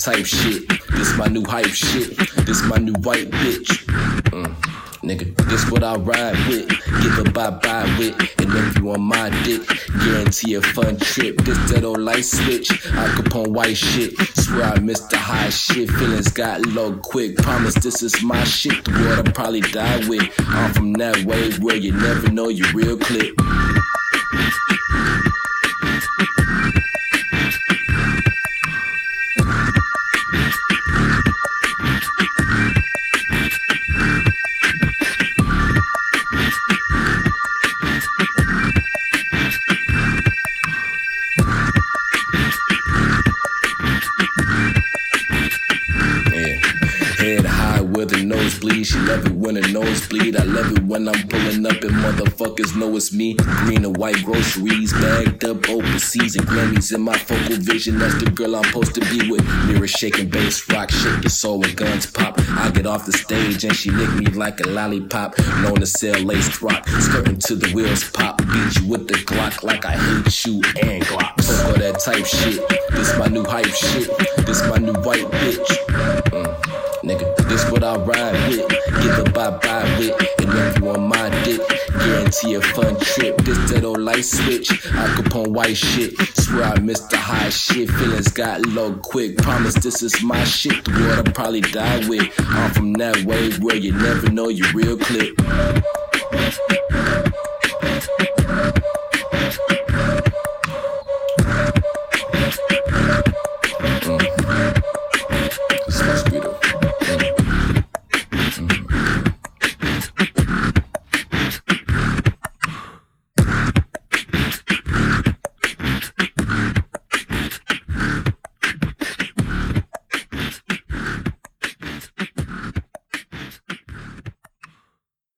type shit. This my new hype shit. This my new white bitch. Nigga, this what I ride with. Give a bye-bye with. And if you on my dick, guarantee a fun trip. This that old light switch. Al Capone white shit. Swear I missed the high shit. Feelings got low quick. Promise this is my shit. The world I probably die with. I'm from that wave where you never know your real clip. Head high where the nose bleed. She love it when the nose bleed. I love it when I'm pulling up and motherfuckers know it's me. Green and white groceries, bagged up overseas and Grammys in my focal vision. That's the girl I'm supposed to be with. Mirror shaking, bass rock, shake your soul when guns pop. I get off the stage and she lick me like a lollipop. Known to sell laced rock, skirting to the wheels pop. Beat you with the Glock like I hate you and Glock. Fuck all that type shit. This my new hype shit. This my new white bitch. Nigga, this what I ride with. Give a bye-bye with. And if you on my dick, guarantee a fun trip. This that old light switch. Al Capone white shit. Swear I missed the high shit. Feelings got low quick. Promise this is my shit. The world I probably die with. I'm from that wave where you never know your real clip.